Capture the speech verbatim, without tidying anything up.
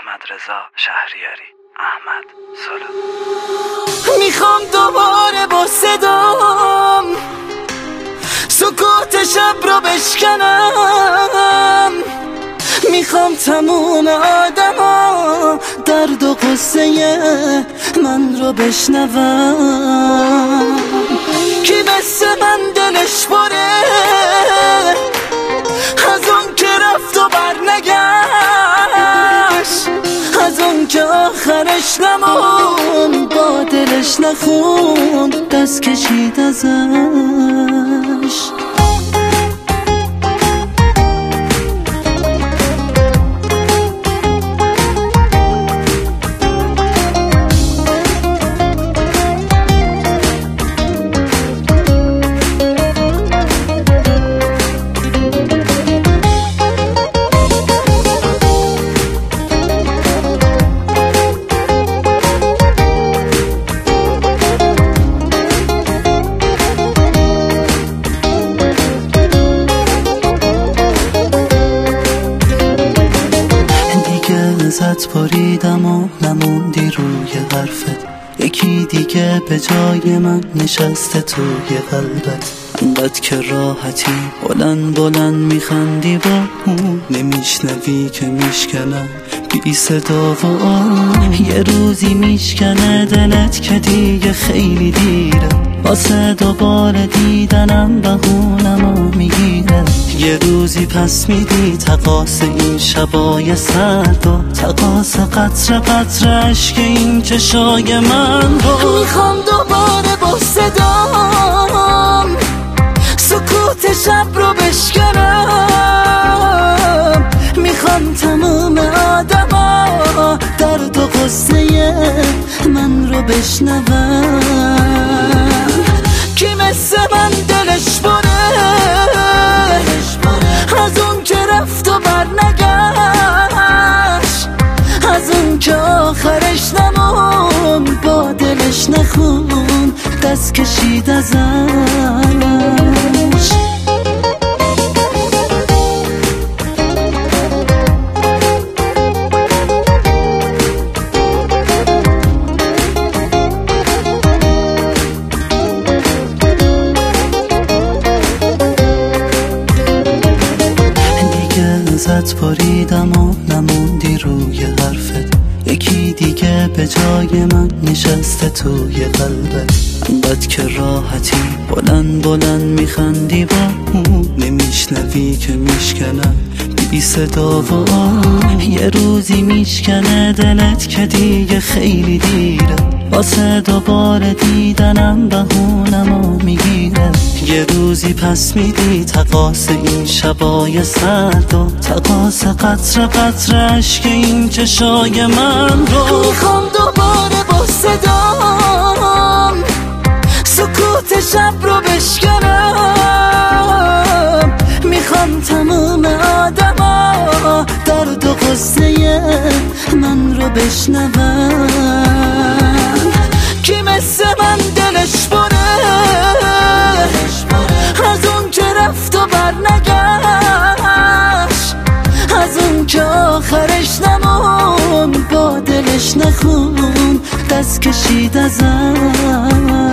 احمد رضا شهریاری. احمد سولو. میخوام دوباره با صدام سکوت شب رو بشکنم، میخوام تموم آدما درد و قصه من رو بشنوم. کی مثل من دلش پره از اون که رفت و برنگشت، از اون که آخرش نمون با دلش نخوند دست کشید ازش. ازت پریدم و نموندی روی حرفت، یکی دیگه به جای من نشسته توی قلبت. انقدر که راحتی بلند بلند میخندی با اون، نمیشنوی که میشکنم بی صدا و آن. یه روزی میشکنه دلت که دیگه خیلی دیره، واسه دوباره دیدنم بهونمو میگیره. یه روزی پس میدی تقاس این شبای سرد و تقاس قطر قطر عشق این چشای من رو. میخوام دوباره با صدام سکوت شب رو بشکنم، میخوام تموم آدما درد و قصه من رو بشنوم. کی مثل من دلش پره از اون که رفت و برنگشت، از اون که آخرش نمون با دلش نخون دست کشید ازش. ازت پریدم و نموندی روی حرفت، یکی دیگه به جای من نشسته توی قلبت. انقدر که راحتی بلند بلند میخندی با اون، نمیشنوی که میشکنم بی صدا و آن. یه روزی میشکنه دلت که دیگه خیلی دیره، واسه دوباره دیدنم بهونمو میگیره. یه روزی پس میدی تقاس این شبای سرد و تقاس قطر قطر عشق این چشای من رو. میخوام دوباره با صدام سکوت شب رو بشکنم، میخوام تموم آدما درد و قصه من رو بشنوم. کی مثل من دلش پره از اون که رفت و برنگشت، از اون که آخرش نمون با دلش نخون دست کشید ازش.